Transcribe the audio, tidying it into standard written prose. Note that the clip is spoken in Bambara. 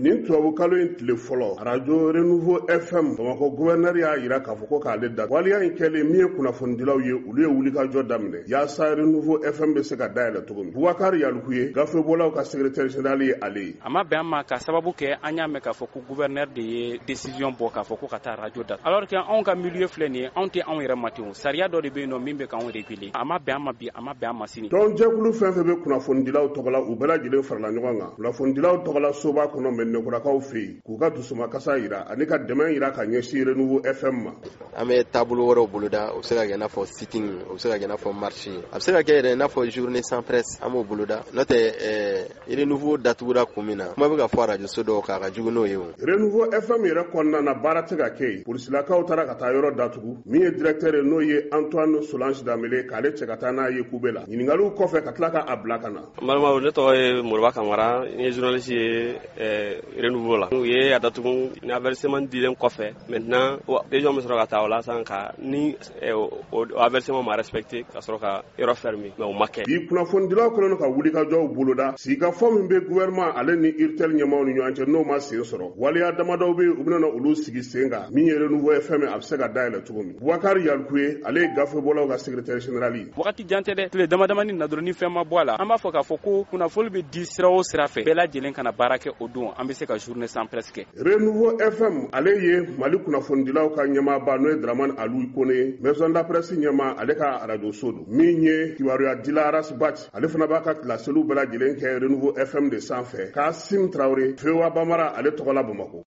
nin tubabu kalo in tile fɔlɔ radio Renouveau FM Bamakɔ gouverneur y'a yira k'a fɔ ko k'ale da waliya in kɛlen min ye kunnafonidilaw ye olu ye wulikajɔ daminɛ yaasa Renouveau FM bɛ se ka dayɛlɛ cogo min. Boubacar Yaluku ye gafebɔlaw ka secrétaire général ye ale ye. A ma bɛn an ma ka sababu kɛ an y'a mɛn k'a fɔ ko gouverneur de ye décision bɔ k'a fɔ ko ka taa radio da alors que anw ka milieu filɛ nin ye anw tɛ anw yɛrɛ ma ten sariya dɔ de bɛ yen nɔ min bɛ k'anw réguler a ma bɛn an ma bi a ma bɛn an ma sini. Donc jɛkulu fɛn fɛn bɛ kunnafonidilaw tɔgɔ la u bɛɛ lajɛlen farala ɲɔgɔn kan kunnafonidilaw tɔgɔ la soba kɔnɔ mɛnɛkurakaw fɛ yen k'u ka dusumakasa yira ani ka dɛmɛ yira ka ɲɛsin Renouveau FM ma. An bɛ taabolo wɛrɛw boloda o bɛ se ka kɛ i n'a fɔ sitting o bɛ se ka kɛ i n'a fɔ marche a bɛ se ka kɛ yɛrɛ i n'a fɔ journée sans presse an b'o boloda n'o tɛ Renouveau datugura kun min na kuma bɛ ka fɔ radio so dɔw kan a ka jugu n'o ye o. Renouveau FM yɛrɛ kɔnɔna na baara tɛ ka kɛ yen polisilakaw taara ka taa yɔrɔ datugu min ye directeur ye n'o ye Antoine Solange Dambele k'ale cɛ ka taa n'a ye kube la ɲininkaliw kɔfɛ ka tila ka a bila ka na. N balimaw ne tɔgɔ ye Moriba Kamara n ye journaliste ye Renouveau la u ye a datugu ni avertissement dilen kɔfɛ maintenant région bɛ sɔrɔ ka taa o la san ka ni o avertissement ma respecté ka sɔrɔ ka yɔrɔ fermer mais o ma kɛ. Bi kunnafonidilaw kɛlen ka wulikajɔw boloda sigikafɔ min bɛ gouvernement ale ni URTEL ɲɛmaaw ni ɲɔgɔn cɛ n'o ma sen sɔrɔ waliya damadɔw bɛ u bɛna olu sigi sen kan min ye Renouveau FM a bɛ se ka dayɛlɛ cogo min. Boubacar Yaluku ye ale ye gafebɔlaw ka secrétaire général ye. Wagati jan tɛ dɛ tile damadamani na dɔrɔn ni fɛn ma bɔ a la an b'a fɔ k'a fɔ ko kunnafoni bɛ di sira o sira fɛ bɛɛ lajɛlen kana baara kɛ o don an bɛ se ka journée sans presse kɛ. Renouveau FM ale ye Mali kunnafonidilaw ka ɲɛmaaba n'o ye Dramane Alou Kone ye maison de la presse ɲɛmaa ale ka radio so don min ye kibaruya dila Aras Bat ale fana b'a ka kilaseliw bɛɛ lajɛlen kɛ Renouveau FM de sanfɛ Kassim Traoré Fewa Bamara ale tɔgɔ la Bamakɔ.